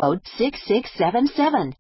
code 6677.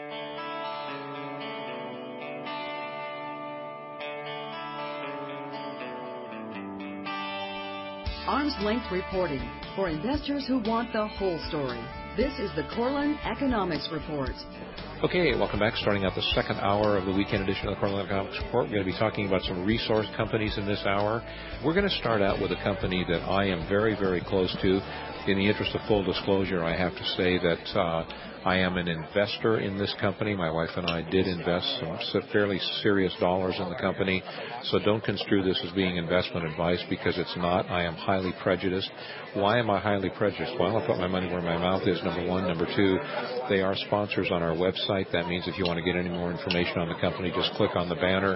Arm's length reporting for investors who want the whole story. This is the Corlin Economics Report. Okay, welcome back. Starting out the second hour of the weekend edition of the Corlin Economics Report. We're going to be talking about some resource companies in this hour. We're going to start out with a company that I am very, very close to. In the interest of full disclosure, I have to say that I am an investor in this company. My wife and I did invest some fairly serious dollars in the company, so don't construe this as being investment advice because it's not. I am highly prejudiced. Why am I highly prejudiced? Well, I put my money where my mouth is, number one. Number two, they are sponsors on our website. That means if you want to get any more information on the company, just click on the banner.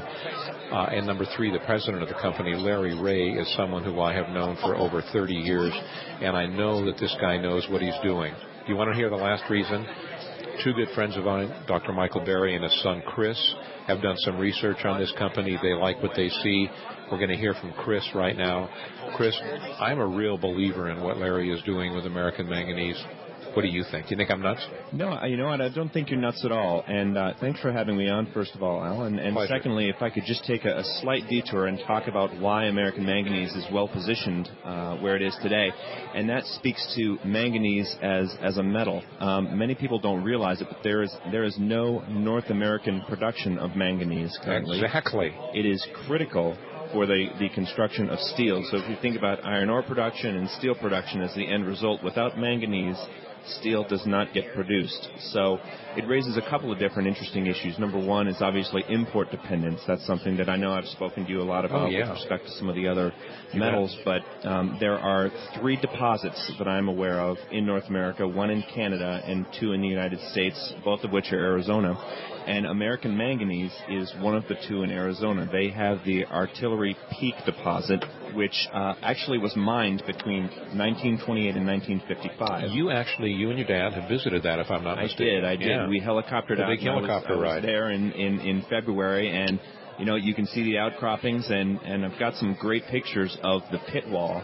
And number three, the president of the company, Larry Ray, is someone who I have known for over 30 years, and I know that this guy knows what he's doing. You want to hear the last reason? Two good friends of mine, Dr. Michael Berry and his son Chris, have done some research on this company. They like what they see. We're going to hear from Chris right now. Chris, I'm a real believer in what Larry is doing with American Manganese. What do you think? Do you think I'm nuts? No, you know what? I don't think you're nuts at all. And thanks for having me on, first of all, Al. And secondly, if I could just take a slight detour and talk about why American Manganese is well-positioned where it is today. And that speaks to manganese as a metal. Many people don't realize it, but there is no North American production of manganese currently. Exactly. It is critical for the construction of steel. So if you think about iron ore production and steel production as the end result, without manganese, steel does not get produced. So it raises a couple of different interesting issues. Number one is obviously import dependence. That's something that I know I've spoken to you a lot about with respect to some of the other metals. But there are 3 deposits that I'm aware of in North America, 1 in Canada and 2 in the United States, both of which are Arizona. And American Manganese is one of the 2 in Arizona. They have the Artillery Peak deposit, which actually was mined between 1928 and 1955. You and your dad have visited that, if I'm not mistaken. I did. Yeah. We helicoptered out. Big helicopter ride. I was there in February, and you can see the outcroppings, and I've got some great pictures of the pit wall.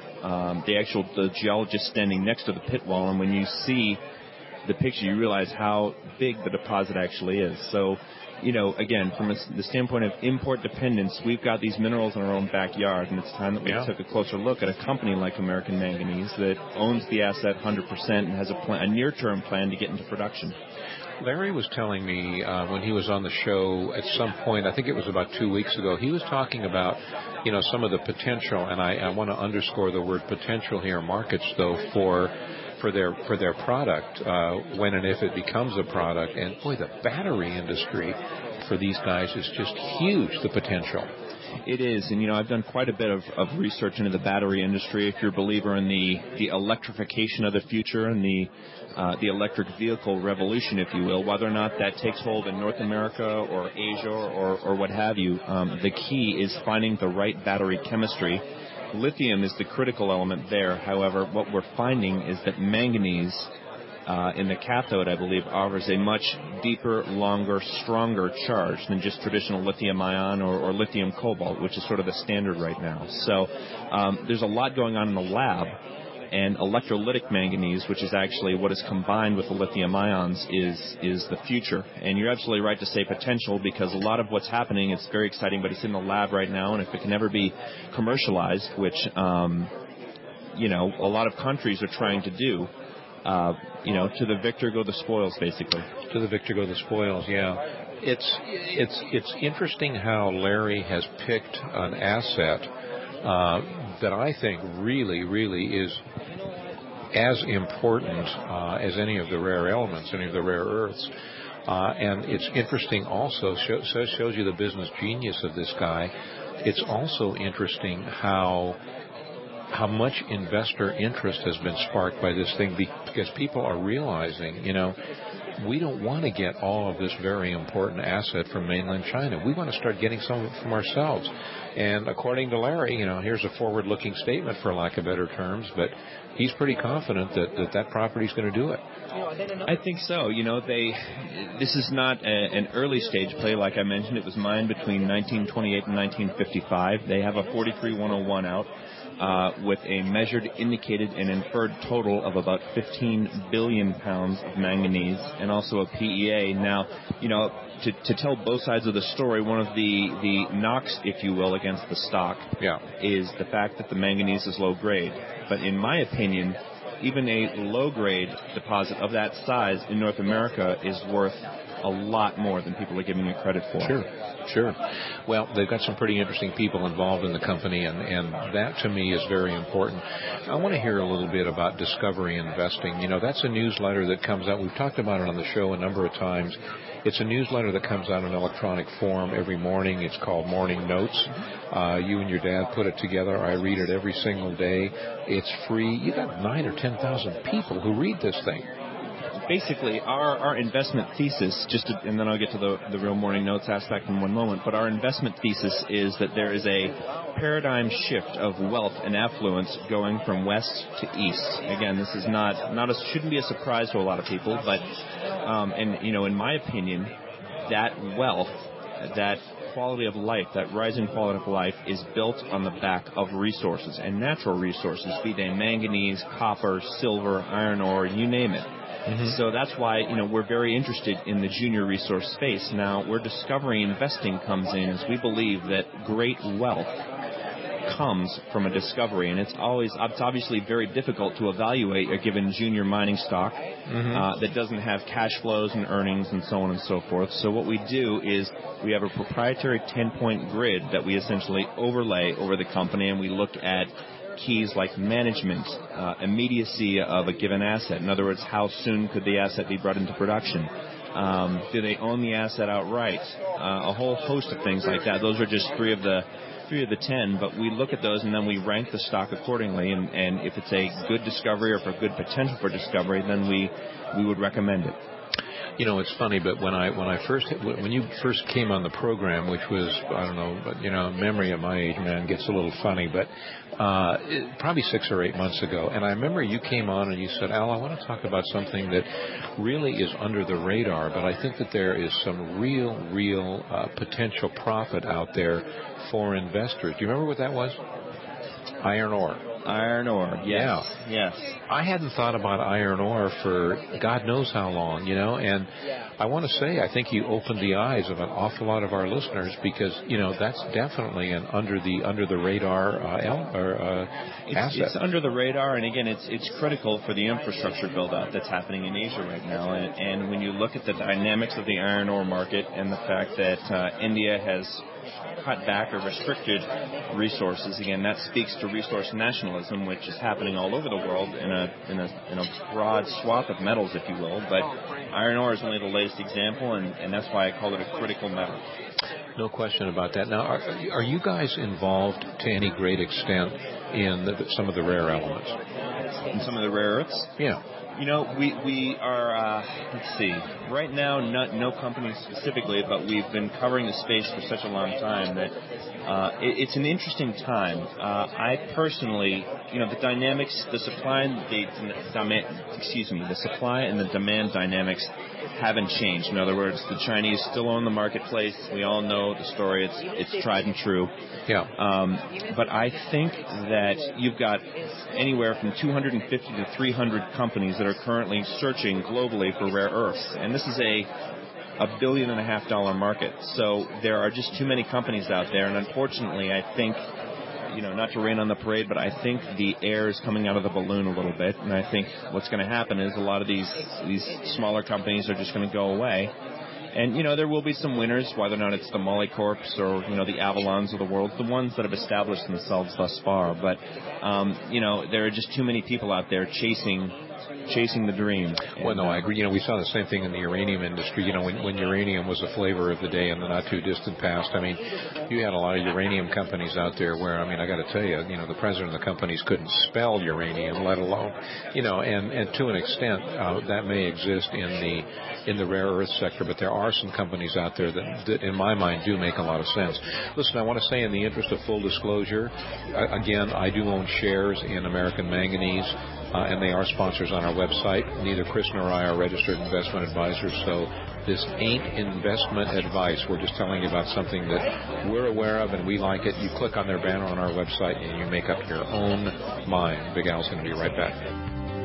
The geologist standing next to the pit wall, and when you see the picture, you realize how big the deposit actually is. So, again, from the standpoint of import dependence, we've got these minerals in our own backyard, and it's time that we took a closer look at a company like American Manganese that owns the asset 100% and has a near-term plan to get into production. Larry was telling me when he was on the show at some point, I think it was about 2 weeks ago, he was talking about, some of the potential, and I want to underscore the word potential here, markets, though, for their product when and if it becomes a product. And boy, the battery industry for these guys is just huge, the potential. It is, and I've done quite a bit of research into the battery industry. If you're a believer in the electrification of the future and the electric vehicle revolution, if you will, whether or not that takes hold in North America or Asia or what have you, the key is finding the right battery chemistry. Lithium is the critical element there. However, what we're finding is that manganese in the cathode, I believe, offers a much deeper, longer, stronger charge than just traditional lithium-ion or lithium cobalt, which is sort of the standard right now. So there's a lot going on in the lab, and electrolytic manganese, which is actually what is combined with the lithium ions, is the future. And you're absolutely right to say potential, because a lot of what's happening, it's very exciting, but it's in the lab right now, and if it can ever be commercialized, which a lot of countries are trying to do, to the victor go the spoils, basically. To the victor go the spoils, yeah. It's interesting how Larry has picked an asset that I think really, really is as important as any of the rare elements, any of the rare earths. And it's interesting also, shows you the business genius of this guy. It's also interesting how much investor interest has been sparked by this thing, because people are realizing, we don't want to get all of this very important asset from mainland China. We want to start getting some of it from ourselves. And according to Larry, here's a forward-looking statement, for lack of better terms, but he's pretty confident that property's going to do it. I think so. This is not an early-stage play. Like I mentioned, it was mined between 1928 and 1955. They have a 43-101 out. with a measured, indicated, and inferred total of about 15 billion pounds of manganese, and also a PEA. Now, to tell both sides of the story, one of the knocks, if you will, against the stock is the fact that the manganese is low grade. But in my opinion, even a low-grade deposit of that size in North America is worth a lot more than people are giving it credit for. Sure. Well, they've got some pretty interesting people involved in the company, and that to me is very important. I want to hear a little bit about Discovery Investing. That's a newsletter that comes out. We've talked about it on the show a number of times. It's a newsletter that comes out in electronic form every morning. It's called Morning Notes. You and your dad put it together. I read it every single day. It's free. You got 9,000 or 10,000 people who read this thing. Basically, our investment thesis, and then I'll get to the real Morning Notes aspect in one moment, but our investment thesis is that there is a paradigm shift of wealth and affluence going from west to east. Again, this is shouldn't be a surprise to a lot of people, but in my opinion, that wealth, that quality of life, that rising quality of life is built on the back of resources, and natural resources, be they manganese, copper, silver, iron ore, you name it. Mm-hmm. So that's why, we're very interested in the junior resource space. Now, where Discovery Investing comes in is we believe that great wealth comes from a discovery, and it's obviously very difficult to evaluate a given junior mining stock that doesn't have cash flows and earnings and so on and so forth. So what we do is we have a proprietary 10-point grid that we essentially overlay over the company, and we look at keys like management, immediacy of a given asset. In other words, how soon could the asset be brought into production? Do they own the asset outright? A whole host of things like that. Those are just three of the 10, but we look at those and then we rank the stock accordingly, and if it's a good discovery or for good potential for discovery, then we would recommend it. It's funny, but when you first came on the program, which was, I don't know, but memory at my age, man, gets a little funny, but probably 6 or 8 months ago, and I remember you came on and you said, Al, I want to talk about something that really is under the radar, but I think that there is some real potential profit out there for investors. Do you remember what that was? Iron ore. Iron ore, yes. Yes. I hadn't thought about iron ore for God knows how long, and I want to say I think you opened the eyes of an awful lot of our listeners because, that's definitely an under the radar asset. It's under the radar, and again, it's critical for the infrastructure build-out that's happening in Asia right now. And when you look at the dynamics of the iron ore market and the fact that India has cut back or restricted resources, again, that speaks to resource nationalism, which is happening all over the world in a broad swath of metals, if you will. But iron ore is only the latest example, and that's why I call it a critical metal. No question about that. Now, are you guys involved to any great extent in some of the rare elements? In some of the rare earths? Yeah. We are, let's see, right now, no company specifically, but we've been covering the space for such a long time that it's an interesting time. I personally, the dynamics, the supply and the demand dynamics haven't changed. In other words, the Chinese still own the marketplace. We all know the story. It's tried and true. Yeah. But I think that you've got anywhere from 250 to 300 companies that are currently searching globally for rare earths. And this is a $1.5 billion market. So there are just too many companies out there. And unfortunately, I think, not to rain on the parade, but I think the air is coming out of the balloon a little bit. And I think what's going to happen is a lot of these smaller companies are just going to go away. And, there will be some winners, whether or not it's the Molycorps or, the Avalons of the world, the ones that have established themselves thus far. But, there are just too many people out there chasing the dream. Well, no, I agree. We saw the same thing in the uranium industry. When uranium was the flavor of the day in the not too distant past. I mean, you had a lot of uranium companies out there where, I got to tell you, the president of the companies couldn't spell uranium, let alone, and to an extent that may exist in the rare earth sector, but there are some companies out there that in my mind do make a lot of sense. Listen, I want to say in the interest of full disclosure, again, I do own shares in American Manganese. and they are sponsors on our website. Neither Chris nor I are registered investment advisors, so this ain't investment advice. We're just telling you about something that we're aware of and we like it. You click on their banner on our website and you make up your own mind. Big Al's going to be right back.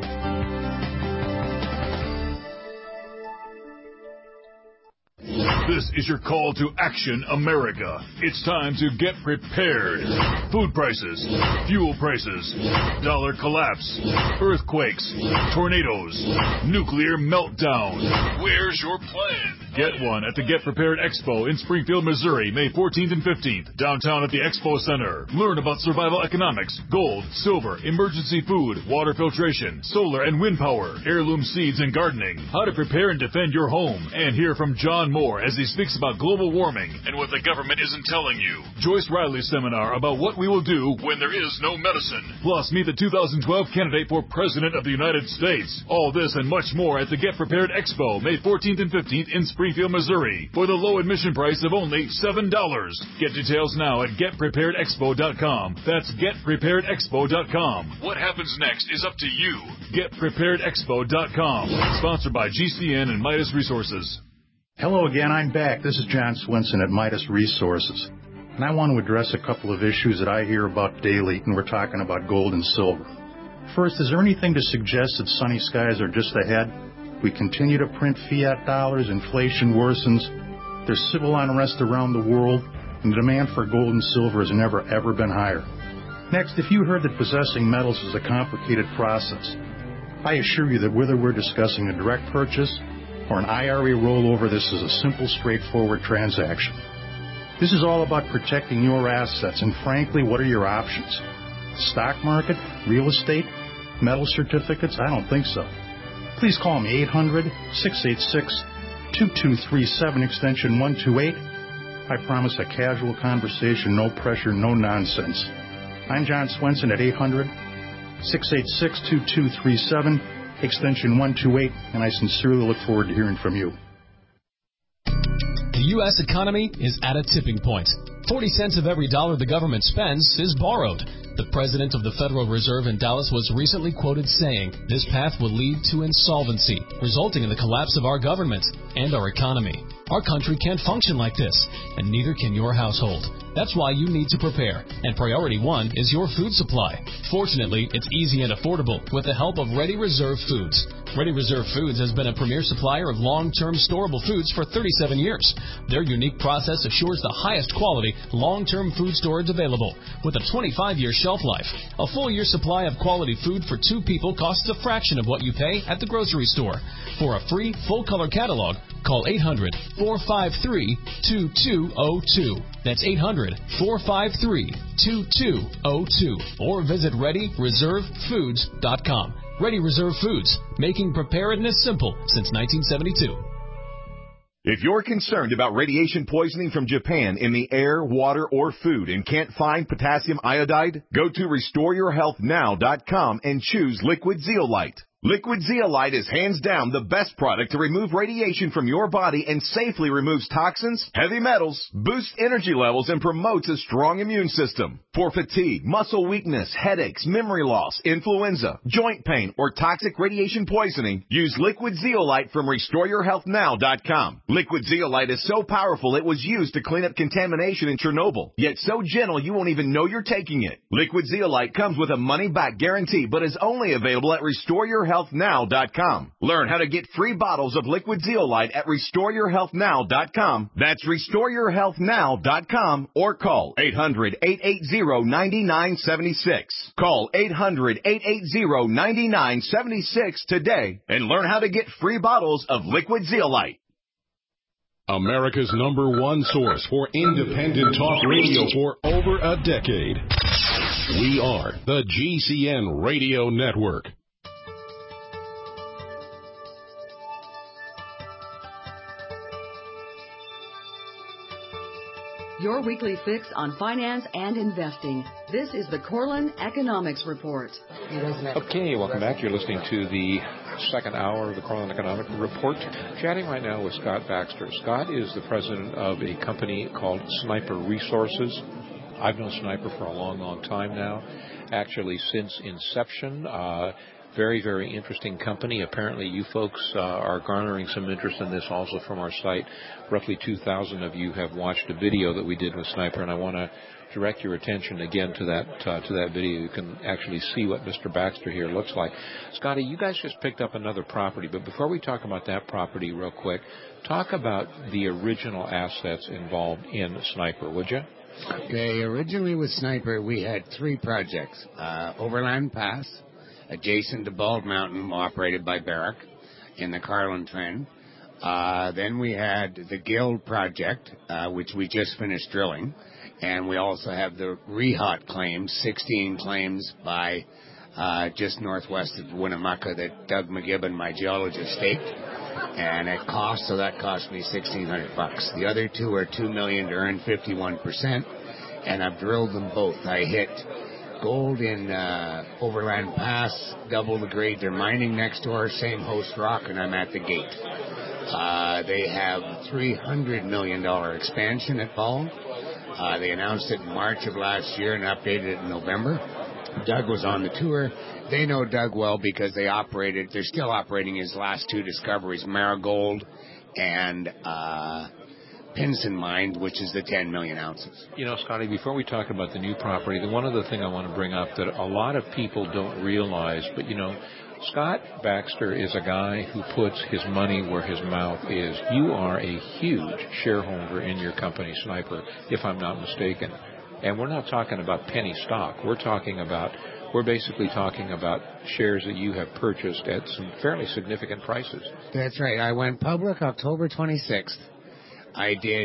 This is your call to action, America. It's time to get prepared. Food prices, fuel prices, dollar collapse, earthquakes, tornadoes, nuclear meltdown. Where's your plan? Get one at the Get Prepared Expo in Springfield, Missouri, May 14th and 15th, downtown at the Expo Center. Learn about survival economics, gold, silver, emergency food, water filtration, solar and wind power, heirloom seeds and gardening, how to prepare and defend your home, and hear from John Moore as he speaks about global warming and what the government isn't telling you. Joyce Riley's seminar about what we will do when there is no medicine. Plus, meet the 2012 candidate for President of the United States. All this and much more at the Get Prepared Expo, May 14th and 15th in Springfield, Missouri, for the low admission price of only $7. Get details now at GetPreparedExpo.com. That's GetPreparedExpo.com. What happens next is up to you. GetPreparedExpo.com. Sponsored by GCN and Midas Resources. Hello again, I'm back. This is John Swinson at Midas Resources. And I want to address a couple of issues that I hear about daily when we're talking about gold and silver. First, is there anything to suggest that sunny skies are just ahead? We continue to print fiat dollars, inflation worsens, there's civil unrest around the world, and the demand for gold and silver has never ever been higher. Next, if you heard that possessing metals is a complicated process, I assure you that whether we're discussing a direct purchase or an IRA rollover, this is a simple, straightforward transaction. This is all about protecting your assets, and frankly, what are your options? Stock market? Real estate? Metal certificates? I don't think so. Please call me 800-686-2237, extension 128. I promise a casual conversation, no pressure, no nonsense. I'm John Swenson at 800-686-2237, extension 128, and I sincerely look forward to hearing from you. The U.S. economy is at a tipping point. 40 cents of every dollar the government spends is borrowed. The president of the Federal Reserve in Dallas was recently quoted saying, "This path will lead to insolvency, resulting in the collapse of our government and our economy. Our country can't function like this, and neither can your household. That's why you need to prepare, and priority one is your food supply. Fortunately, it's easy and affordable with the help of Ready Reserve Foods. Ready Reserve Foods has been a premier supplier of long-term storable foods for 37 years. Their unique process assures the highest quality, long-term food storage available, with a 25-year shelf life. A full year supply of quality food for 2 people costs a fraction of what you pay at the grocery store. For a free, full-color catalog, call 800-453-2202. That's 800-453-2202. Or visit ReadyReserveFoods.com. Ready Reserve Foods, making preparedness simple since 1972. If you're concerned about radiation poisoning from Japan in the air, water, or food and can't find potassium iodide, go to RestoreYourHealthNow.com and choose Liquid Zeolite. Liquid Zeolite is hands down the best product to remove radiation from your body and safely removes toxins, heavy metals, boosts energy levels, and promotes a strong immune system. For fatigue, muscle weakness, headaches, memory loss, influenza, joint pain, or toxic radiation poisoning, use Liquid Zeolite from RestoreYourHealthNow.com. Liquid Zeolite is so powerful it was used to clean up contamination in Chernobyl, yet so gentle you won't even know you're taking it. Liquid Zeolite comes with a money-back guarantee, but is only available at RestoreYourHealthNow.com. Learn how to get free bottles of Liquid Zeolite at RestoreYourHealthNow.com. That's RestoreYourHealthNow.com, or call 800-880-9976. Call 800-880-9976 today and learn how to get free bottles of Liquid Zeolite. America's #1 source for independent talk radio for over a decade. We are the GCN Radio Network. Your weekly fix on finance and investing. This is the Corlin Economics Report. Okay, welcome back. You're listening to the second hour of the Corlin Economic Report. Chatting right now with Scott Baxter. Scott is the president of a company called Sniper Resources. I've known Sniper for a long, long time now. Actually, since inception. Very, very interesting company. Apparently, you folks are garnering some interest in this also from our site. Roughly 2,000 of you have watched a video that we did with Sniper, and I want to direct your attention again to that video. You can actually see what Mr. Baxter here looks like. Scotty, you guys just picked up another property, but before we talk about that property real quick, talk about the original assets involved in Sniper, would you? Okay, originally with Sniper, we had 3 projects. Overland Pass, adjacent to Bald Mountain, operated by Barrick in the Carlin Trend. Then we had the Guild project, which we just finished drilling. And we also have the Rehot claims, 16 claims by just northwest of Winnemucca that Doug McGibbon, my geologist, staked. And it cost, so that cost me $1,600. The other 2 are $2 million to earn 51%. And I've drilled them both. I hit gold in Overland Pass, double the grade. They're mining next door, same host rock, and I'm at the gate. They have $300 million expansion at Bald. They announced it in March of last year and updated it in November. Doug was on the tour. They know Doug well because they're still operating his last 2 discoveries, Marigold and Pinson Mine, which is the 10 million ounces. You know, Scotty, before we talk about the new property, one other thing I want to bring up that a lot of people don't realize, but, you know, Scott Baxter is a guy who puts his money where his mouth is. You are a huge shareholder in your company, Sniper, if I'm not mistaken. And we're not talking about penny stock. We're basically talking about shares that you have purchased at some fairly significant prices. That's right. I went public October 26th. I did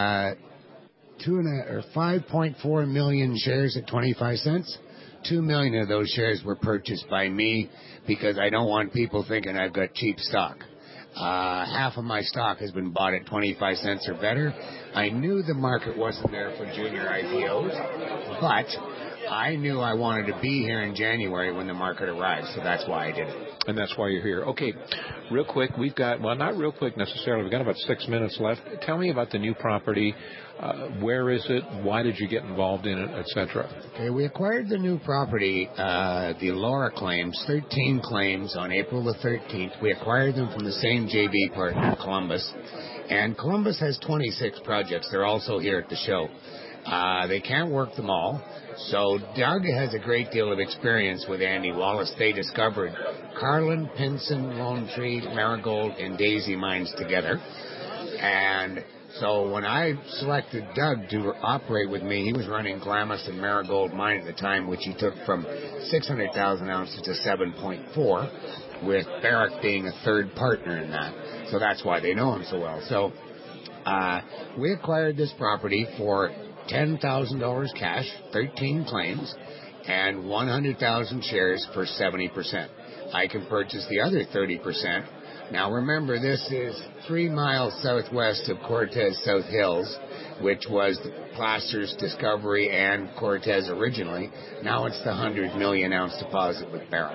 5.4 million shares at 25 cents. 2 million of those shares were purchased by me because I don't want people thinking I've got cheap stock. Half of my stock has been bought at 25 cents or better. I knew the market wasn't there for junior IPOs, but I knew I wanted to be here in January when the market arrives, so that's why I did it. And that's why you're here. Okay, real quick, we've got, well, not real quick necessarily, we've got about 6 minutes left. Tell me about the new property. Where is it? Why did you get involved in it, etc.? Okay, we acquired the new property, the Laura claims, 13 claims on April the 13th. We acquired them from the same JV partner, Columbus. And Columbus has 26 projects. They're also here at the show. They can't work them all. So Doug has a great deal of experience with Andy Wallace. They discovered Carlin, Pinson, Lone Tree, Marigold, and Daisy mines together. And so when I selected Doug to operate with me, he was running Glamis and Marigold mine at the time, which he took from 600,000 ounces to 7.4, with Barrick being a third partner in that. So that's why they know him so well. So we acquired this property for $10,000 cash, 13 claims, and 100,000 shares for 70%. I can purchase the other 30%. Now remember, this is 3 miles southwest of Cortez South Hills, which was Placer's discovery and Cortez originally. Now it's the 100 million ounce deposit with Barrick.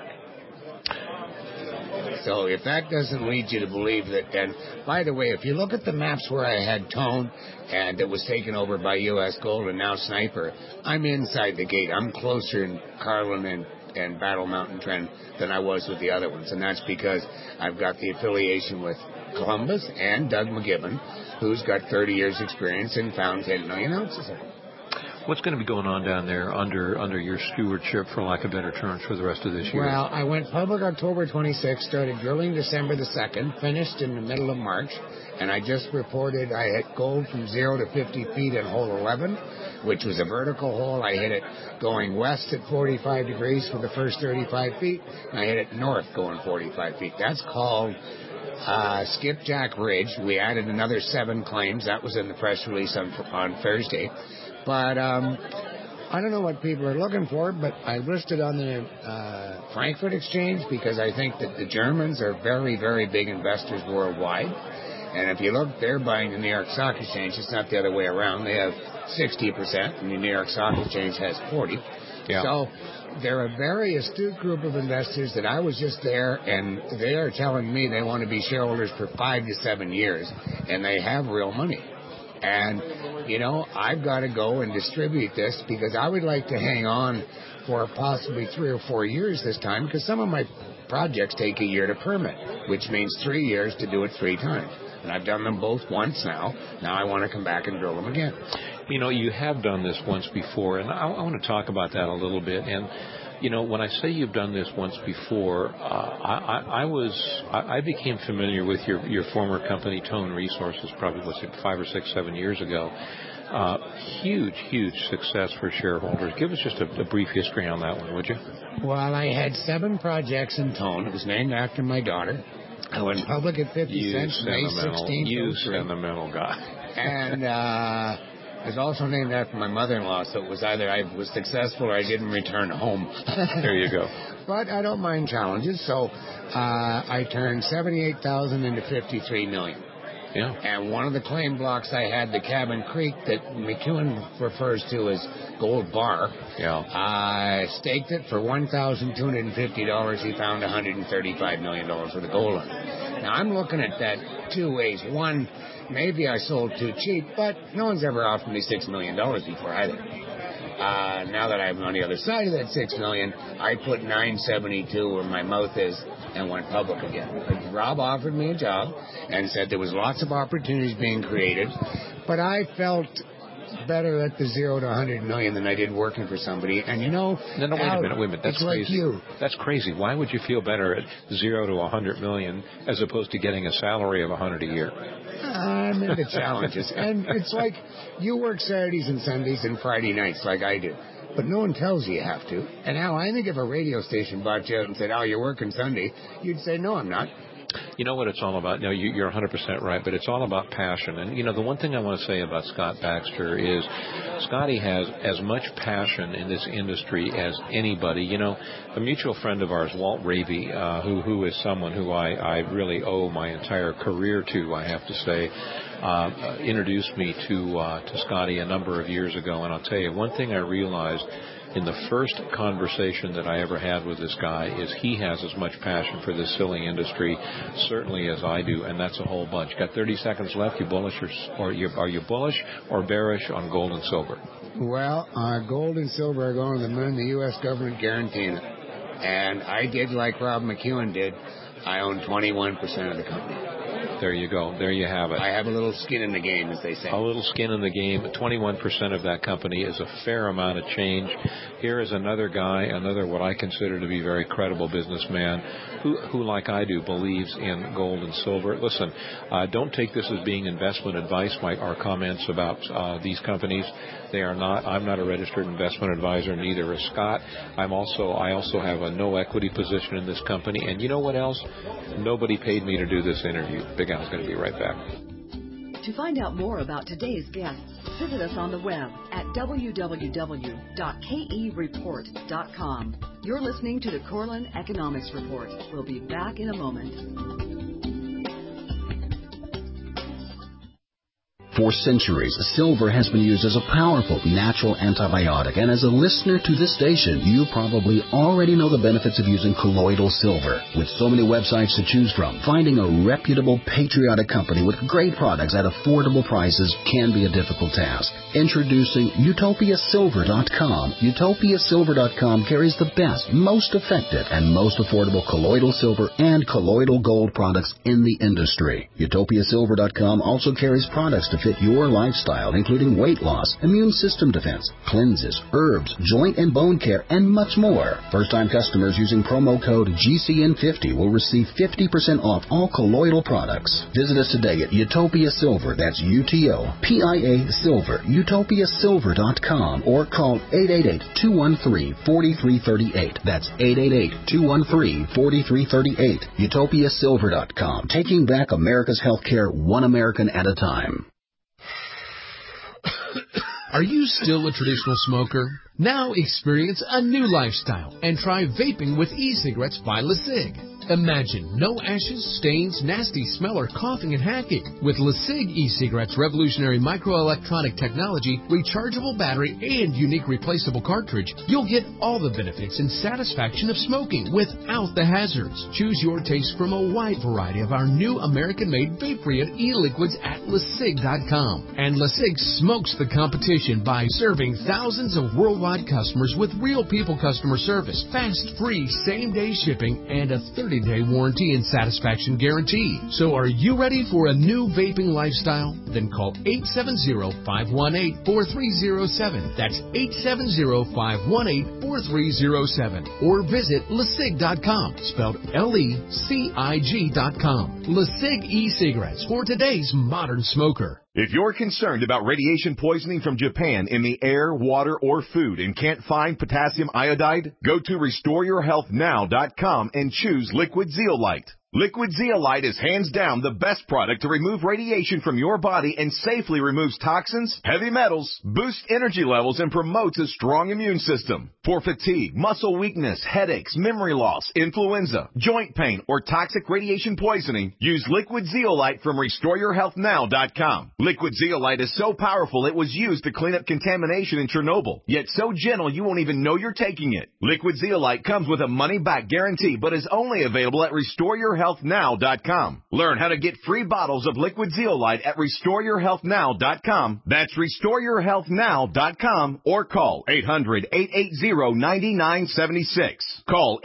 So if that doesn't lead you to believe that, then, by the way, if you look at the maps where I had Tone and it was taken over by U.S. Gold and now Sniper, I'm inside the gate. I'm closer in Carlin and Battle Mountain Trend than I was with the other ones. And that's because I've got the affiliation with Columbus and Doug McGibbon, who's got 30 years experience and found 10 million ounces of it. What's going to be going on down there under your stewardship, for lack of better terms, for the rest of this year? Well, I went public October 26th, started drilling December the 2nd, finished in the middle of March, and I just reported I hit gold from 0 to 50 feet at hole 11, which was a vertical hole. I hit it going west at 45 degrees for the first 35 feet, and I hit it north going 45 feet. That's called Skipjack Ridge. We added another 7 claims. That was in the press release on Thursday. But I don't know what people are looking for, but I listed on the Frankfurt Exchange because I think that the Germans are very, very big investors worldwide. And if you look, they're buying the New York Stock Exchange. It's not the other way around. They have 60%, and the New York Stock Exchange has 40%. Yeah. So they're a very astute group of investors that I was just there, and they are telling me they want to be shareholders for 5 to 7 years, and they have real money. And, you know, I've got to go and distribute this because I would like to hang on for possibly 3 or 4 years this time because some of my projects take a year to permit, which means 3 years to do it 3 times. And I've done them both once now. Now I want to come back and drill them again. You know, you have done this once before, and I want to talk about that a little bit. And, you know, when I say you've done this once before, I became familiar with your former company, Tone Resources, probably 5 or 6, 7 years ago. Huge success for shareholders. Give us just a brief history on that one, would you? Well, I had 7 projects in Tone. It was named after my daughter. I went public at 50 cents May 16th. You sentimental guy. And it was also named after my mother-in-law, so it was either I was successful or I didn't return home. There you go. But I don't mind challenges, so I turned $78,000 into $53 million. Yeah. And one of the claim blocks I had, the Cabin Creek, that McEwen refers to as Gold Bar. Yeah. I staked it for $1,250. He found $135 million worth of gold on it. Now, I'm looking at that 2 ways. One, maybe I sold too cheap, but no one's ever offered me $6 million before either. Now that I'm on the other side of that $6 million, I put $972 where my mouth is and went public again. Rob offered me a job and said there was lots of opportunities being created, but I felt better at the 0 to 100 million than I did working for somebody. And you know, no, wait a minute. That's crazy. Like you. That's crazy. Why would you feel better at 0 to 100 million as opposed to getting a salary of 100 a year? I'm into challenges. And it's like you work Saturdays and Sundays and Friday nights like I do. But no one tells you have to. And Al, I think if a radio station bought you out and said, oh, you're working Sunday, you'd say, no, I'm not. You know what it's all about? No, you're 100% right, but it's all about passion. And, you know, the one thing I want to say about Scott Baxter is Scotty has as much passion in this industry as anybody. You know, a mutual friend of ours, Walt Ravey, who is someone who I really owe my entire career to, I have to say, introduced me to Scotty a number of years ago. And I'll tell you, one thing I realized in the first conversation that I ever had with this guy is he has as much passion for this silly industry, certainly as I do, and that's a whole bunch. Got 30 seconds left. You bullish are you bullish or bearish on gold and silver? Well, gold and silver are going to the moon. The U.S. government guaranteeing it. And I did like Rob McEwen did. I own 21% of the company. There you go. There you have it. I have a little skin in the game, as they say. A little skin in the game. 21% of that company is a fair amount of change. Here is another guy, another what I consider to be very credible businessman who, like I do, believes in gold and silver. Listen, don't take this as being investment advice, our comments about these companies. They are not. I'm not a registered investment advisor, neither is Scott. I also have a no equity position in this company. And you know what else? Nobody paid me to do this interview. Big Al's going to be right back. To find out more about today's guests, visit us on the web at www.kereport.com. You're listening to the Corlin Economics Report. We'll be back in a moment. For centuries, silver has been used as a powerful natural antibiotic, and as a listener to this station, you probably already know the benefits of using colloidal silver. With so many websites to choose from, finding a reputable, patriotic company with great products at affordable prices can be a difficult task. Introducing UtopiaSilver.com. UtopiaSilver.com carries the best, most effective, and most affordable colloidal silver and colloidal gold products in the industry. UtopiaSilver.com also carries products to fit your lifestyle, including weight loss, immune system defense, cleanses, herbs, joint and bone care, and much more. First-time customers using promo code GCN50 will receive 50% off all colloidal products. Visit us today at Utopia Silver, that's UTOPIA Silver, UtopiaSilver.com, or call 888-213-4338. That's 888-213-4338. UtopiaSilver.com, taking back America's healthcare one American at a time. Are you still a traditional smoker? Now experience a new lifestyle and try vaping with e-cigarettes by LeSig. Imagine no ashes, stains, nasty smell, or coughing and hacking. With LeSig e-cigarettes' revolutionary microelectronic technology, rechargeable battery, and unique replaceable cartridge, you'll get all the benefits and satisfaction of smoking without the hazards. Choose your taste from a wide variety of our new American-made vape-free e-liquids at LeSig.com. And LeSig smokes the competition by serving thousands of worldwide customers with real people customer service, fast, free, same-day shipping, and a 30-day warranty and satisfaction guarantee. So are you ready for a new vaping lifestyle? Then call 870-518-4307. That's 870-518-4307. Or visit LeSig.com, spelled LECIG.com. LeSig e-cigarettes for today's modern smoker. If you're concerned about radiation poisoning from Japan in the air, water, or food and can't find potassium iodide, go to RestoreYourHealthNow.com and choose Liquid Zeolite. Liquid Zeolite is hands down the best product to remove radiation from your body and safely removes toxins, heavy metals, boosts energy levels, and promotes a strong immune system. For fatigue, muscle weakness, headaches, memory loss, influenza, joint pain, or toxic radiation poisoning, use Liquid Zeolite from RestoreYourHealthNow.com. Liquid Zeolite is so powerful it was used to clean up contamination in Chernobyl, yet so gentle you won't even know you're taking it. Liquid Zeolite comes with a money-back guarantee, but is only available at RestoreYourHealthNow.com. Learn how to get free bottles of Liquid Zeolite at RestoreYourHealthNow.com. That's RestoreYourHealthNow.com or call 800-880-9976. Call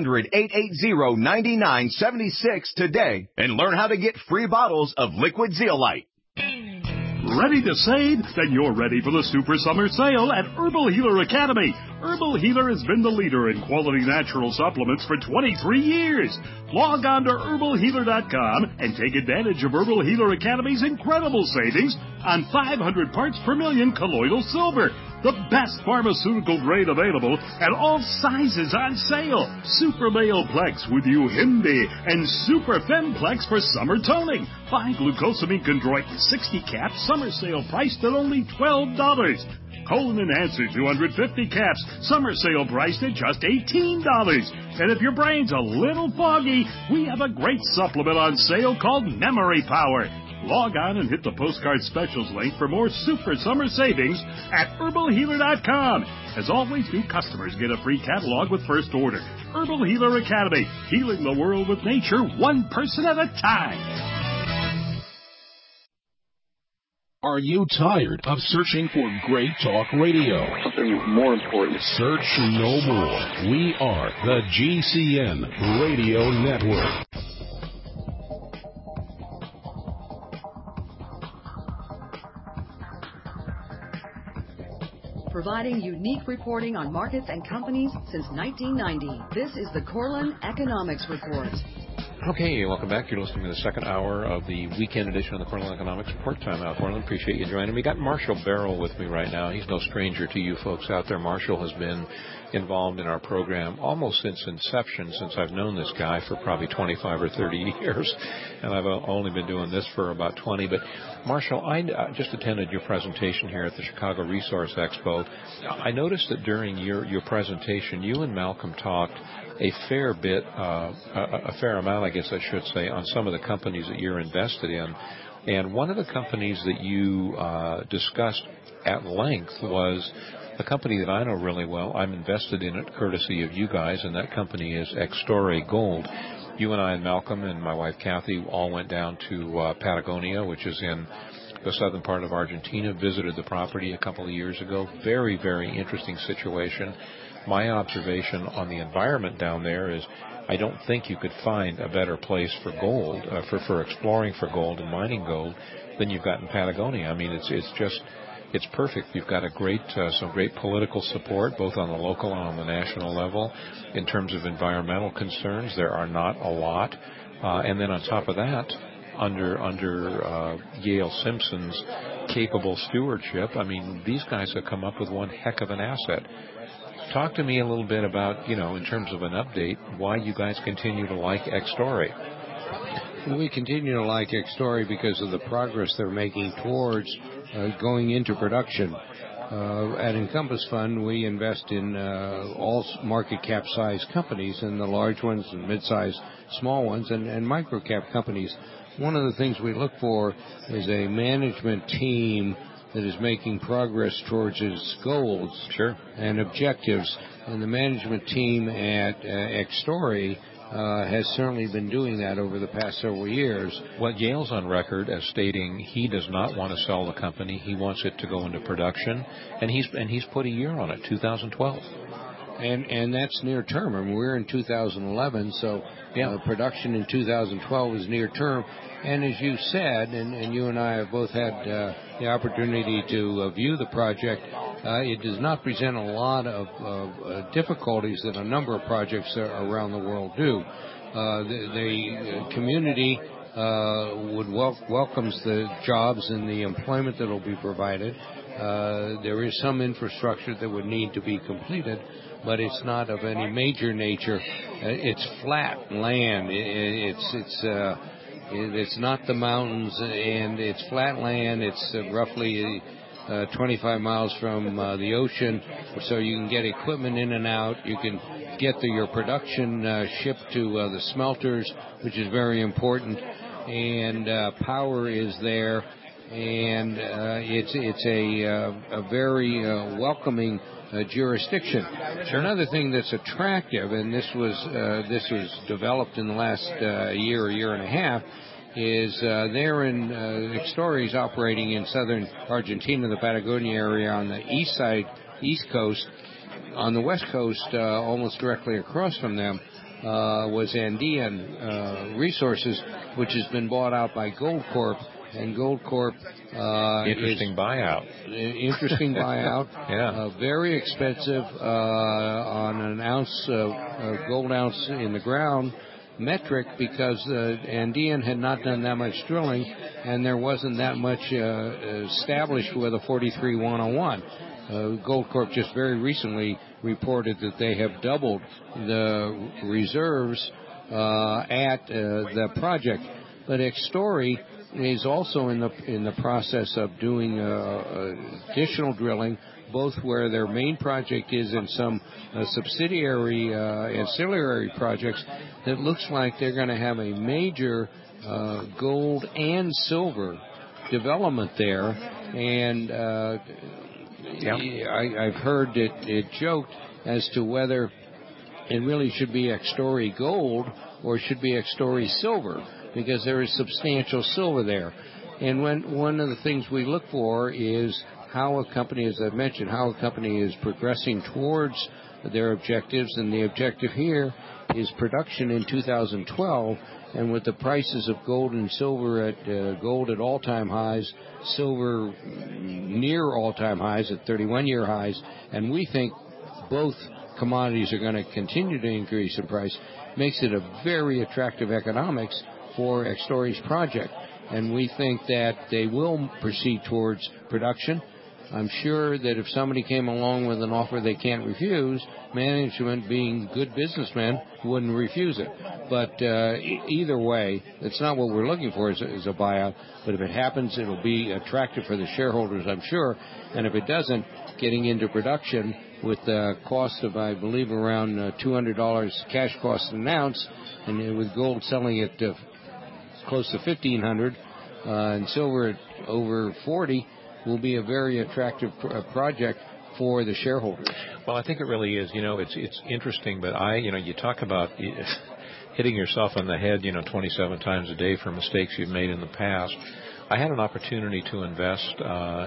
800-880-9976 today and learn how to get free bottles of Liquid Zeolite. Ready to save? Then you're ready for the Super Summer Sale at Herbal Healer Academy. Herbal Healer has been the leader in quality natural supplements for 23 years. Log on to herbalhealer.com and take advantage of Herbal Healer Academy's incredible savings on 500 parts per million colloidal silver. The best pharmaceutical grade available at all sizes on sale. Super Male Plex with Uhimbi and Super Femplex for summer toning. Buy glucosamine chondroit 60 caps, summer sale priced at only $12. Colon Enhancer 250 caps, summer sale priced at just $18. And if your brain's a little foggy, we have a great supplement on sale called Memory Power. Log on and hit the postcard specials link for more super summer savings at herbalhealer.com. As always, new customers get a free catalog with first order. Herbal Healer Academy, healing the world with nature, one person at a time. Are you tired of searching for great talk radio? Something more important. Search no more. We are the GCN Radio Network. Providing unique reporting on markets and companies since 1990. This is the Corlin Economics Report. Okay, welcome back. You're listening to the second hour of the weekend edition of the Corlin Economics Report. Time out, Corlin. Appreciate you joining me. Got Marshall Barrell with me right now. He's no stranger to you folks out there. Marshall has been involved in our program almost since inception, since I've known this guy for probably 25 or 30 years, and I've only been doing this for about 20. But, Marshall, I just attended your presentation here at the Chicago Resource Expo. I noticed that during your presentation, you and Malcolm talked a fair amount, I guess I should say, on some of the companies that you're invested in. And one of the companies that you discussed at length was a company that I know really well. I'm invested in it courtesy of you guys, and that company is Extore Gold. You and I and Malcolm and my wife Kathy all went down to Patagonia, which is in the southern part of Argentina, visited the property a couple of years ago. Very, very interesting situation. My observation on the environment down there is I don't think you could find a better place for gold, for exploring for gold and mining gold than you've got in Patagonia. I mean, it's perfect. You've got some great political support, both on the local and on the national level. In terms of environmental concerns, there are not a lot. And then on top of that, under Yale Simpson's capable stewardship, I mean, these guys have come up with one heck of an asset. Talk to me a little bit about, in terms of an update, why you guys continue to like Extore. We continue to like Extore because of the progress they're making towards going into production. At Encompass Fund, we invest in all market cap size companies, and the large ones and mid-sized, small ones, and micro-cap companies. One of the things we look for is a management team that is making progress towards its goals and objectives. And the management team at Extory has certainly been doing that over the past several years. Well, Yale's on record as stating he does not want to sell the company. He wants it to go into production, and he's put a year on it, 2012. And that's near term. I mean, we're in 2011, so production in 2012 is near term. And as you said, and you and I have both had the opportunity to view the project, it does not present a lot of difficulties that a number of projects around the world do. The community welcomes the jobs and the employment that will be provided. There is some infrastructure that would need to be completed, but it's not of any major nature. It's flat land. It's not the mountains, and it's flat land. It's roughly 25 miles from the ocean, so you can get equipment in and out. You can get your production shipped to the smelters, which is very important, and power is there, and it's a very welcoming jurisdiction. Another thing that's attractive, and this was developed in the last year and a half, is they're in Extory's operating in southern Argentina, the Patagonia area on the east coast. On the west coast, almost directly across from them, was Andean Resources, which has been bought out by Goldcorp. And Goldcorp interesting buyout. Interesting buyout. Very expensive on an ounce of gold ounce in the ground metric, because Andean had not done that much drilling, and there wasn't that much established with a 43-101. Goldcorp just very recently reported that they have doubled the reserves at the project. But Extory is also in the process of doing additional drilling, both where their main project is and some subsidiary ancillary projects that looks like they're going to have a major gold and silver development there. And I've heard it joked as to whether it really should be Extory Gold or should be Extory Silver, because there is substantial silver there. And one of the things we look for is how a company, as I've mentioned, how a company is progressing towards their objectives. And the objective here is production in 2012. And with the prices of gold and silver at gold at all-time highs, silver near all-time highs at 31-year highs, and we think both commodities are going to continue to increase in price, makes it a very attractive economics for Extory's project. And we think that they will proceed towards production. I'm sure that if somebody came along with an offer they can't refuse, management, being good businessmen, wouldn't refuse it. But either way, it's not what we're looking for as a buyout. But if it happens, it'll be attractive for the shareholders, I'm sure. And if it doesn't, getting into production with the cost of, I believe, around $200 cash cost an ounce, and with gold selling at close to $1,500 and silver at over $40, will be a very attractive project for the shareholders. Well, I think it really is. It's interesting, but you talk about hitting yourself on the head, 27 times a day for mistakes you've made in the past. I had an opportunity to invest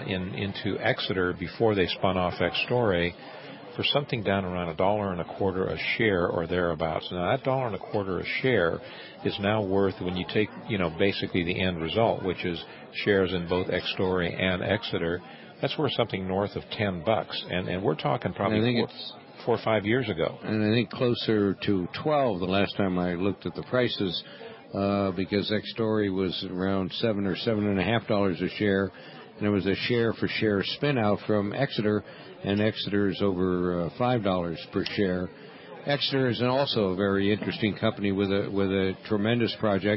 into Exeter before they spun off Extory for something down around $1.25 a share or thereabouts. Now, that $1.25 a share is now worth, when you take, basically the end result, which is shares in both Extory and Exeter, that's worth something north of $10. And we're talking probably 4 or 5 years ago. And I think closer to 12 the last time I looked at the prices, because Extory was around $7 or $7.50 a share, and it was a share-for-share spin-out from Exeter, and Exeter is over $5 per share. Exeter is also a very interesting company with a tremendous project.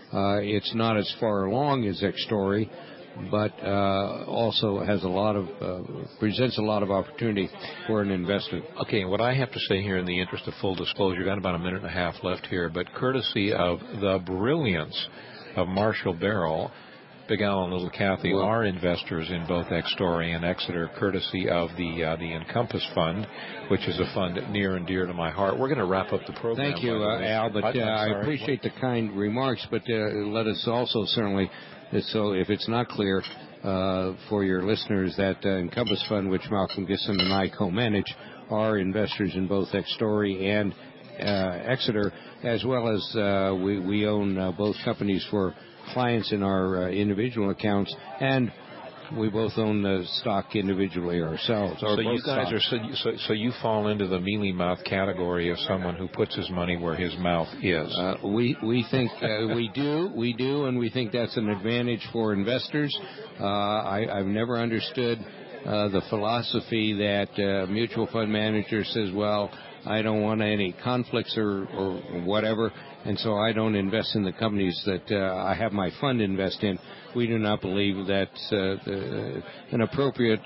It's not as far along as Extory, but also has presents a lot of opportunity for an investor. Okay, what I have to say here in the interest of full disclosure, got about a minute and a half left here, but courtesy of the brilliance of Marshall Barrell, Big Al and Little Kathy are investors in both Extory and Exeter, courtesy of the Encompass Fund, which is a fund near and dear to my heart. We're going to wrap up the program. Thank you, Al, but I appreciate the kind remarks, but let us also certainly, so if it's not clear for your listeners, that Encompass Fund, which Malcolm Gisson and I co-manage, are investors in both Extory and Exeter, as well as we own both companies for clients in our individual accounts, and we both own the stock individually ourselves. So you guys so you fall into the mealy mouth category of someone who puts his money where his mouth is. We think we do, and we think that's an advantage for investors. I've never understood the philosophy that a mutual fund manager says, well, I don't want any conflicts or whatever, and so I don't invest in the companies that I have my fund invest in. We do not believe that's an appropriate.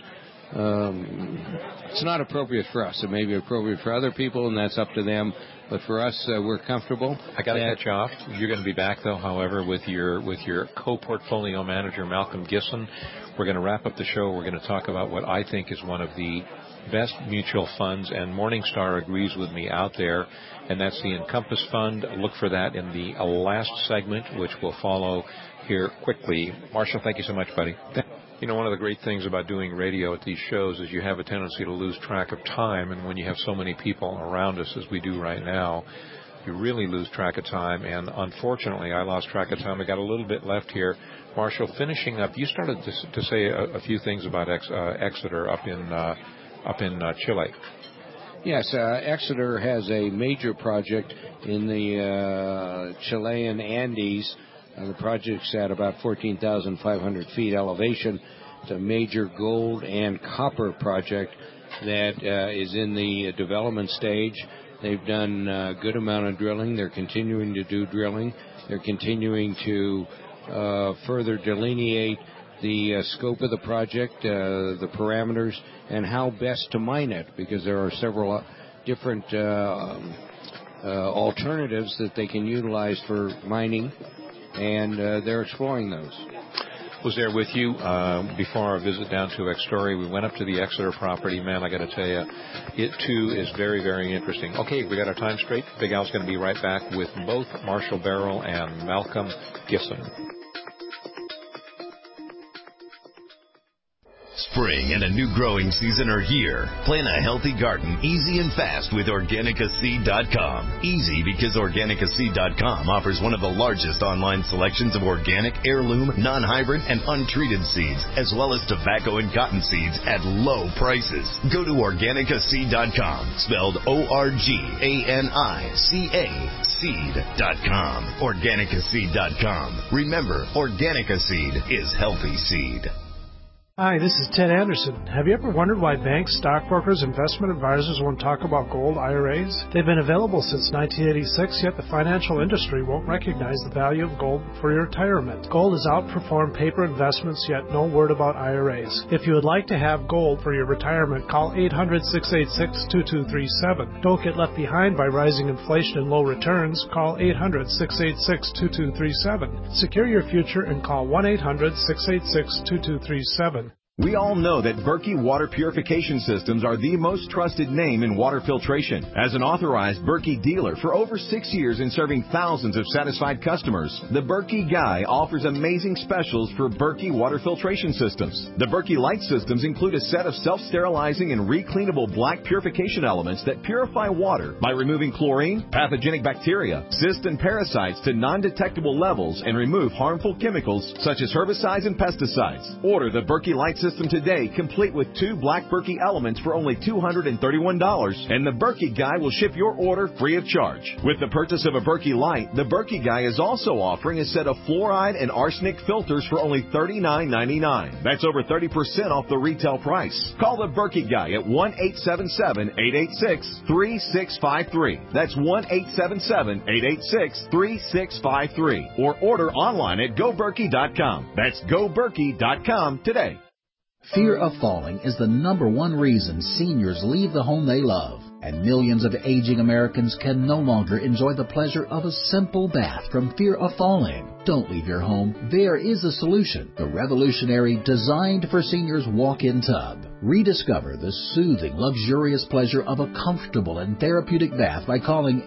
It's not appropriate for us. It may be appropriate for other people, and that's up to them. But for us, we're comfortable. I got to cut you off. You're going to be back, though, however, with your co-portfolio manager, Malcolm Gisson. We're going to wrap up the show. We're going to talk about what I think is one of the best mutual funds, and Morningstar agrees with me out there, and that's the Encompass Fund. Look for that in the last segment, which will follow here quickly. Marshall, thank you so much, buddy. You know, one of the great things about doing radio at these shows is you have a tendency to lose track of time, and when you have so many people around us as we do right now, you really lose track of time, and unfortunately I lost track of time. I got a little bit left here. Marshall, finishing up, you started to say a few things about Exeter up in Chile. Yes, Exeter has a major project in the Chilean Andes. The project's at about 14,500 feet elevation. It's a major gold and copper project that is in the development stage. They've done a good amount of drilling. They're continuing to do drilling. They're continuing to further delineate the scope of the project, the parameters, and how best to mine it, because there are several different alternatives that they can utilize for mining, and they're exploring those. Was there with you before our visit down to Extory. We went up to the Exeter property. Man, I got to tell you, it too is very, very interesting. Okay, we got our time straight. Big Al's going to be right back with both Marshall Barrell and Malcolm Gisson. Spring and a new growing season are here. Plan a healthy garden easy and fast with OrganicaSeed.com. Easy because OrganicaSeed.com offers one of the largest online selections of organic, heirloom, non-hybrid, and untreated seeds, as well as tobacco and cotton seeds at low prices. Go to OrganicaSeed.com, spelled ORGANICA, seed.com. OrganicaSeed.com. Remember, Organica Seed is healthy seed. Hi, this is Ted Anderson. Have you ever wondered why banks, stockbrokers, investment advisors won't talk about gold IRAs? They've been available since 1986, yet the financial industry won't recognize the value of gold for your retirement. Gold has outperformed paper investments, yet no word about IRAs. If you would like to have gold for your retirement, call 800-686-2237. Don't get left behind by rising inflation and low returns. Call 800-686-2237. Secure your future and call 1-800-686-2237. We all know that Berkey Water Purification Systems are the most trusted name in water filtration. As an authorized Berkey dealer for over 6 years and serving thousands of satisfied customers, the Berkey Guy offers amazing specials for Berkey Water Filtration Systems. The Berkey Light Systems include a set of self-sterilizing and recleanable black purification elements that purify water by removing chlorine, pathogenic bacteria, cysts, and parasites to non-detectable levels and remove harmful chemicals such as herbicides and pesticides. Order the Berkey Light system today, complete with 2 Black Berkey elements for only $231, and the Berkey Guy will ship your order free of charge. With the purchase of a Berkey Light, the Berkey Guy is also offering a set of fluoride and arsenic filters for only $39.99. That's over 30% off the retail price. Call the Berkey Guy at 1-877-886-3653. That's 1-877-886-3653. Or order online at GoBerkey.com. That's GoBerkey.com today. Fear of falling is the #1 reason seniors leave the home they love, and millions of aging Americans can no longer enjoy the pleasure of a simple bath from fear of falling. Don't leave your home. There is a solution. The revolutionary Designed for Seniors walk-in tub. Rediscover the soothing, luxurious pleasure of a comfortable and therapeutic bath by calling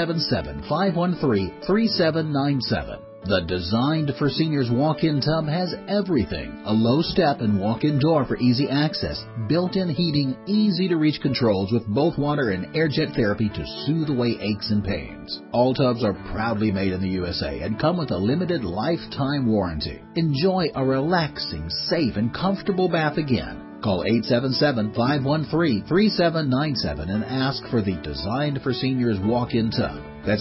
877-513-3797. The Designed for Seniors walk-in tub has everything. A low step and walk-in door for easy access, built-in heating, easy-to-reach controls with both water and air jet therapy to soothe away aches and pains. All tubs are proudly made in the USA and come with a limited lifetime warranty. Enjoy a relaxing, safe, and comfortable bath again. Call 877-513-3797 and ask for the Designed for Seniors walk-in tub. That's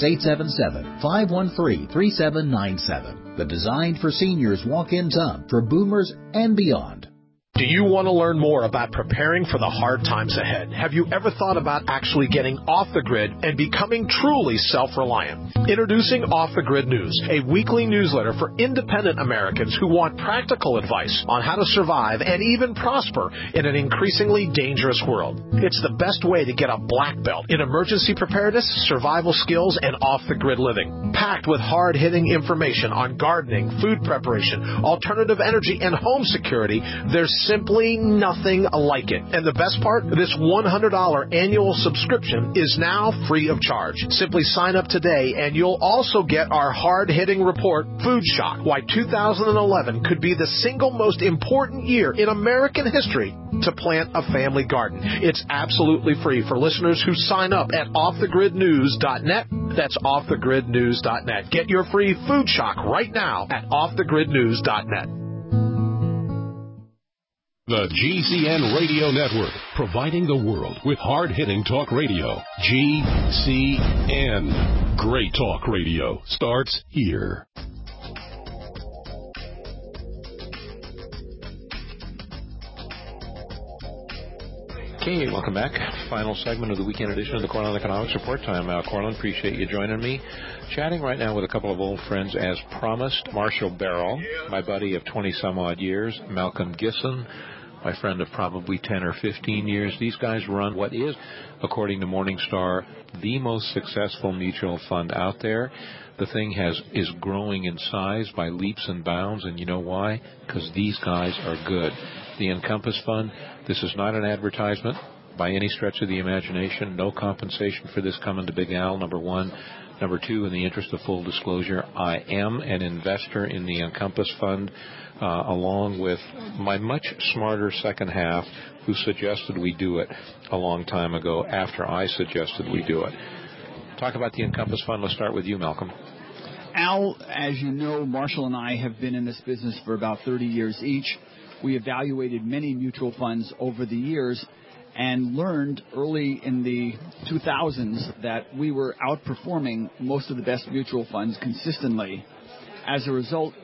877-513-3797. The Designed for Seniors walk-in tub for boomers and beyond. Do you want to learn more about preparing for the hard times ahead? Have you ever thought about actually getting off the grid and becoming truly self-reliant? Introducing Off the Grid News, a weekly newsletter for independent Americans who want practical advice on how to survive and even prosper in an increasingly dangerous world. It's the best way to get a black belt in emergency preparedness, survival skills, and off-the-grid living. Packed with hard-hitting information on gardening, food preparation, alternative energy, and home security, there's simply nothing like it. And the best part, this $100 annual subscription is now free of charge. Simply sign up today and you'll also get our hard-hitting report, Food Shock, Why 2011 Could Be the Single Most Important Year in American History to Plant a Family Garden. It's absolutely free for listeners who sign up at offthegridnews.net. That's offthegridnews.net. Get your free Food Shock right now at offthegridnews.net. The GCN Radio Network, providing the world with hard-hitting talk radio. GCN. Great talk radio starts here. Okay, welcome back. Final segment of the weekend edition of the Cornell Economics Report. Time out, Cornell. Appreciate you joining me. Chatting right now with a couple of old friends, as promised. Marshall Barrell, my buddy of 20-some-odd years. Malcolm Gisson, my friend of probably 10 or 15 years. These guys run what is, according to Morningstar, the most successful mutual fund out there. The thing is growing in size by leaps and bounds, and you know why? Because these guys are good. The Encompass Fund, this is not an advertisement by any stretch of the imagination. No compensation for this coming to Big Al, number one. Number two, in the interest of full disclosure, I am an investor in the Encompass Fund, along with my much smarter second half, who suggested we do it a long time ago after I suggested we do it. Talk about the Encompass Fund. Let's start with you, Malcolm. Al, as you know, Marshall and I have been in this business for about 30 years each. We evaluated many mutual funds over the years and learned early in the 2000s that we were outperforming most of the best mutual funds consistently. As a result,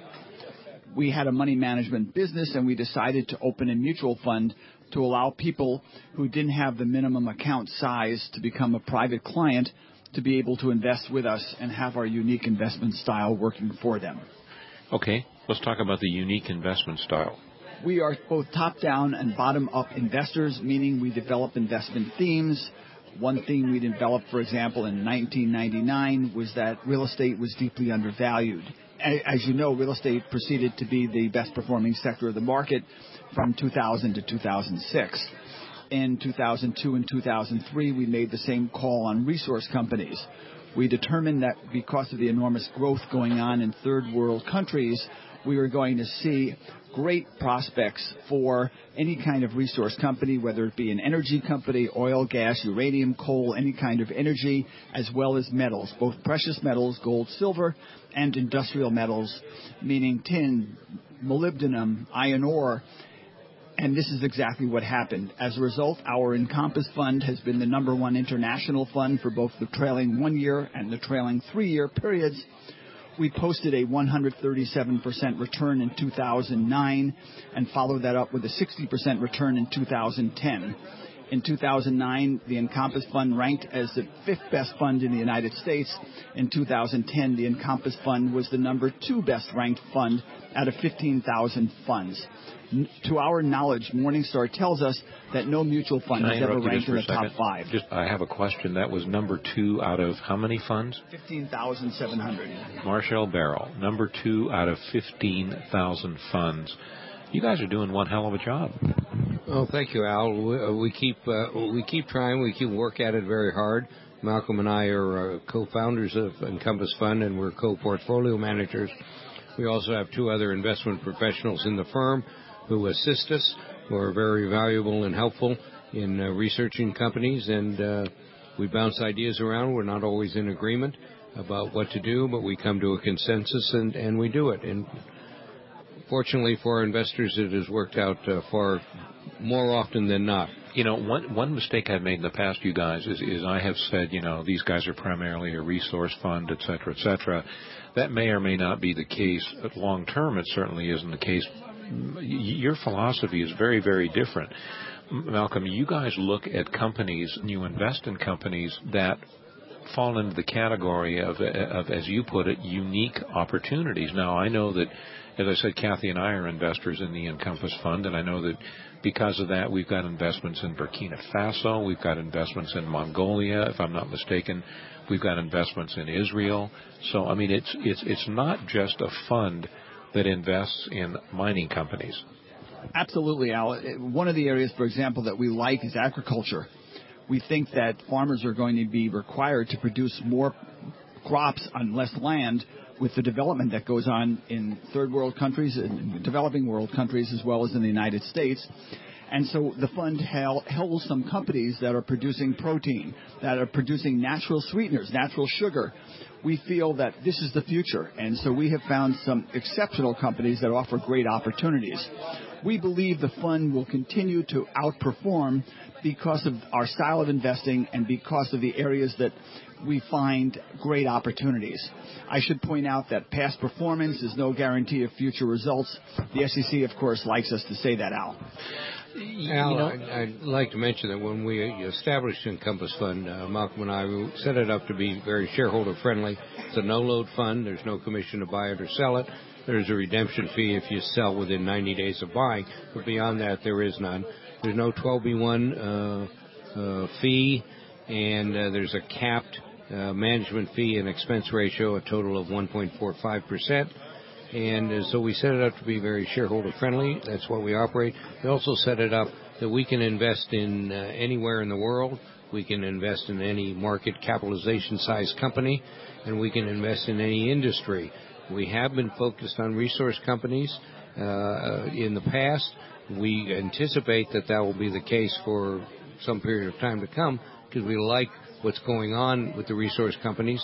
we had a money management business, and we decided to open a mutual fund to allow people who didn't have the minimum account size to become a private client to be able to invest with us and have our unique investment style working for them. Okay, let's talk about the unique investment style. We are both top-down and bottom-up investors, meaning we develop investment themes. One theme we developed, for example, in 1999 was that real estate was deeply undervalued. As you know, real estate proceeded to be the best-performing sector of the market from 2000 to 2006. In 2002 and 2003, we made the same call on resource companies. We determined that because of the enormous growth going on in third-world countries, we were going to see great prospects for any kind of resource company, whether it be an energy company, oil, gas, uranium, coal, any kind of energy, as well as metals, both precious metals, gold, silver, and industrial metals, meaning tin, molybdenum, iron ore. And this is exactly what happened. As a result, our Encompass Fund has been the number one international fund for both the trailing 1 year and the trailing 3-year periods. We posted a 137% return in 2009 and followed that up with a 60% return in 2010. In 2009, the Encompass Fund ranked as the 5th best fund in the United States. In 2010, the Encompass Fund was the number 2 best ranked fund out of 15,000 funds. To our knowledge, Morningstar tells us that no mutual fund has ever ranked in the top 5. I have a question. That was number 2 out of how many funds? 15,700. Marshall Barrell, number 2 out of 15,000 funds. You guys are doing one hell of a job. Oh, thank you, Al. We keep trying. We keep work at it very hard. Malcolm and I are co-founders of Encompass Fund, and we're co-portfolio managers. We also have 2 other investment professionals in the firm who assist us, who are very valuable and helpful in researching companies, and we bounce ideas around. We're not always in agreement about what to do, but we come to a consensus, and we do it. And fortunately for our investors, it has worked out far more often than not. You know, one mistake I've made in the past, you guys, is I have said, you know, these guys are primarily a resource fund, et cetera, et cetera. That may or may not be the case. Long term, it certainly isn't the case. Your philosophy is very, very different. Malcolm, you guys look at companies, and you invest in companies that fall into the category of, as you put it, unique opportunities. Now, I know that, as I said, Kathy and I are investors in the Encompass Fund, and I know that because of that, we've got investments in Burkina Faso, we've got investments in Mongolia, if I'm not mistaken, we've got investments in Israel. So, I mean, it's not just a fund that invests in mining companies. Absolutely, Al. One of the areas, for example, that we like is agriculture. We think that farmers are going to be required to produce more crops on less land with the development that goes on in third world countries and developing world countries as well as in the United States. And so the fund holds some companies that are producing protein, that are producing natural sweeteners, natural sugar. We feel that this is the future, and so we have found some exceptional companies that offer great opportunities. We believe the fund will continue to outperform because of our style of investing and because of the areas that we find great opportunities. I should point out that past performance is no guarantee of future results. The SEC, of course, likes us to say that, Al. Al, I'd like to mention that when we established Encompass Fund, Malcolm and I set it up to be very shareholder-friendly. It's a no-load fund. There's no commission to buy it or sell it. There's a redemption fee if you sell within 90 days of buying, but beyond that, there is none. There's no 12B1 fee, and there's a capped management fee and expense ratio, a total of 1.45%. And so we set it up to be very shareholder-friendly. That's what we operate. We also set it up that we can invest in anywhere in the world. We can invest in any market capitalization size company, and we can invest in any industry. We have been focused on resource companies in the past. We anticipate that will be the case for some period of time to come because we like what's going on with the resource companies.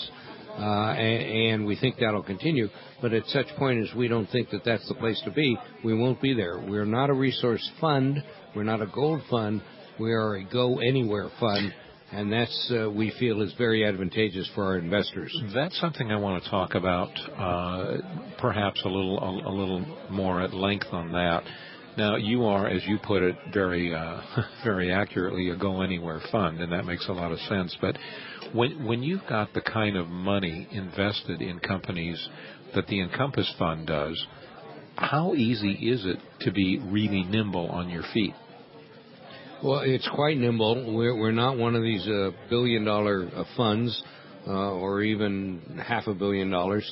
And we think that'll continue. But at such point as we don't think that that's the place to be, we won't be there. We're not a resource fund. We're not a gold fund. We are a go-anywhere fund. And that's, we feel, is very advantageous for our investors. That's something I want to talk about, perhaps a little more at length on that. Now, you are, as you put it very very accurately, a go-anywhere fund, and that makes a lot of sense. But when you've got the kind of money invested in companies that the Encompass Fund does, how easy is it to be really nimble on your feet? Well, it's quite nimble. We're not one of these billion-dollar funds or even $500 million.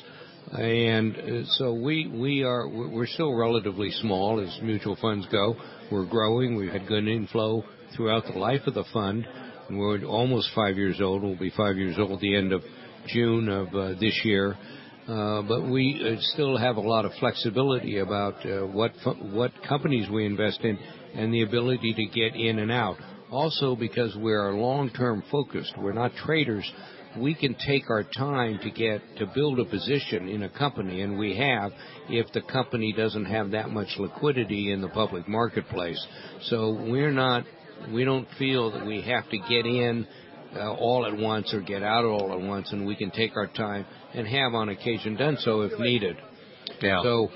And so we're still relatively small as mutual funds go. We're growing. We've had good inflow throughout the life of the fund. And we're almost 5 years old. We'll be 5 years old at the end of June of this year. But we still have a lot of flexibility about what companies we invest in and the ability to get in and out. Also because we're long-term focused. We're not traders. we can take our time to build a position in a company, and we have, if the company doesn't have that much liquidity in the public marketplace. So we don't feel that we have to get in all at once or get out all at once, and we can take our time and have on occasion done so if needed. Yeah. So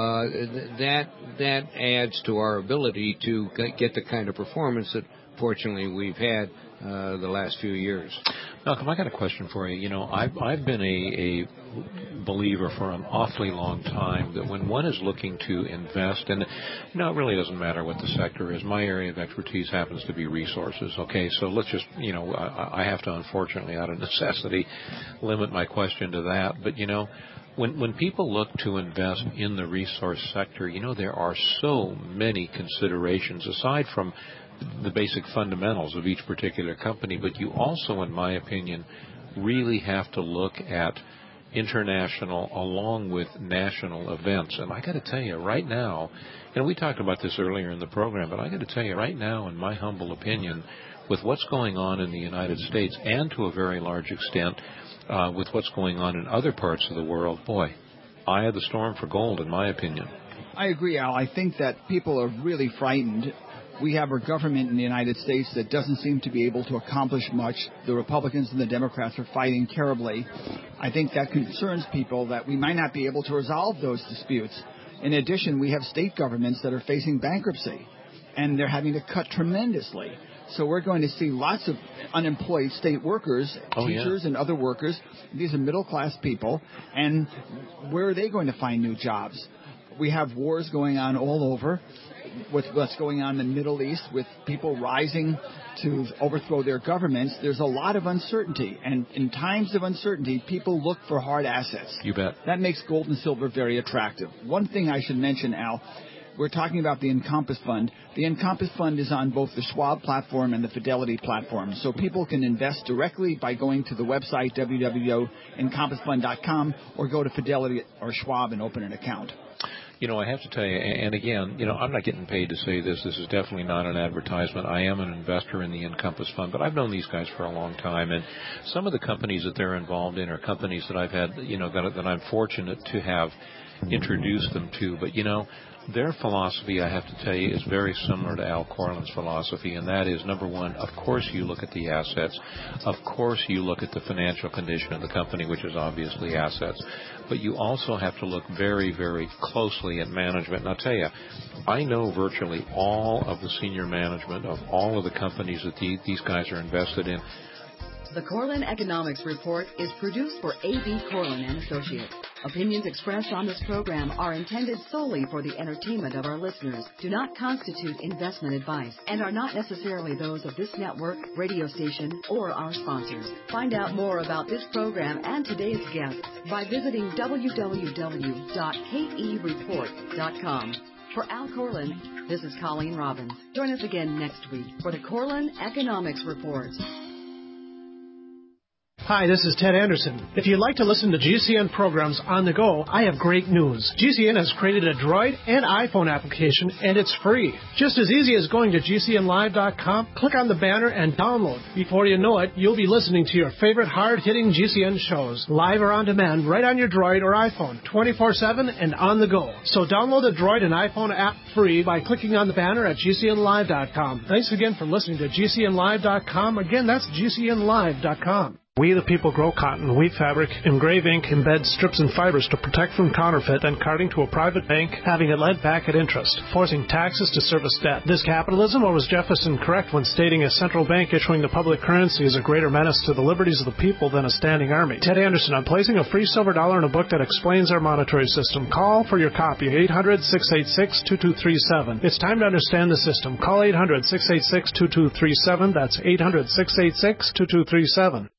that adds to our ability to get the kind of performance that fortunately we've had the last few years. Malcolm, I got a question for you. You know, I've been a believer for an awfully long time that when one is looking to invest, and you know, it really doesn't matter what the sector is. My area of expertise happens to be resources. Okay, so let's just, you know, I have to unfortunately, out of necessity, limit my question to that. But you know, when people look to invest in the resource sector, you know, there are so many considerations aside from the basic fundamentals of each particular company, but you also, in my opinion, really have to look at international along with national events. And I got to tell you, right now, and we talked about this earlier in the program, but I got to tell you, right now, in my humble opinion, with what's going on in the United States and to a very large extent with what's going on in other parts of the world, boy, eye of the storm for gold, in my opinion. I agree, Al. I think that people are really frightened. We have a government in the United States that doesn't seem to be able to accomplish much. The Republicans and the Democrats are fighting terribly. I think that concerns people that we might not be able to resolve those disputes. In addition, we have state governments that are facing bankruptcy, and they're having to cut tremendously. So we're going to see lots of unemployed state workers, teachers and other workers. These are middle-class people, and where are they going to find new jobs? We have wars going on all over. With what's going on in the Middle East, with people rising to overthrow their governments, there's a lot of uncertainty. And in times of uncertainty, people look for hard assets. You bet. That makes gold and silver very attractive. One thing I should mention, Al, we're talking about the Encompass Fund. The Encompass Fund is on both the Schwab platform and the Fidelity platform. So people can invest directly by going to the website, www.encompassfund.com, or go to Fidelity or Schwab and open an account. You know, I have to tell you, and again, you know, I'm not getting paid to say this. This is definitely not an advertisement. I am an investor in the Encompass Fund, but I've known these guys for a long time, and some of the companies that they're involved in are companies that I've had, you know, that I'm fortunate to have introduced them to. But, you know, their philosophy, I have to tell you, is very similar to Al Corlin's philosophy, and that is, number one, of course you look at the assets. Of course you look at the financial condition of the company, which is obviously assets. But you also have to look very, very closely at management. And I'll tell you, I know virtually all of the senior management of all of the companies that these guys are invested in. The Corlin Economics Report is produced for A.B. Corlin and Associates. Opinions expressed on this program are intended solely for the entertainment of our listeners, do not constitute investment advice, and are not necessarily those of this network, radio station, or our sponsors. Find out more about this program and today's guests by visiting www.kereport.com. For Al Corlin, this is Colleen Robbins. Join us again next week for the Corlin Economics Report. Hi, this is Ted Anderson. If you'd like to listen to GCN programs on the go, I have great news. GCN has created a Droid and iPhone application, and it's free. Just as easy as going to GCNlive.com, click on the banner, and download. Before you know it, you'll be listening to your favorite hard-hitting GCN shows, live or on demand, right on your Droid or iPhone, 24/7 and on the go. So download the Droid and iPhone app free by clicking on the banner at GCNlive.com. Thanks again for listening to GCNlive.com. Again, that's GCNlive.com. We the people grow cotton, weave fabric, engrave ink, embed strips and fibers to protect from counterfeit and carting to a private bank, having it lent back at interest, forcing taxes to service debt. This capitalism, or was Jefferson correct when stating a central bank issuing the public currency is a greater menace to the liberties of the people than a standing army? Ted Anderson, I'm placing a free silver dollar in a book that explains our monetary system. Call for your copy, 800-686-2237. It's time to understand the system. Call 800-686-2237. That's 800-686-2237.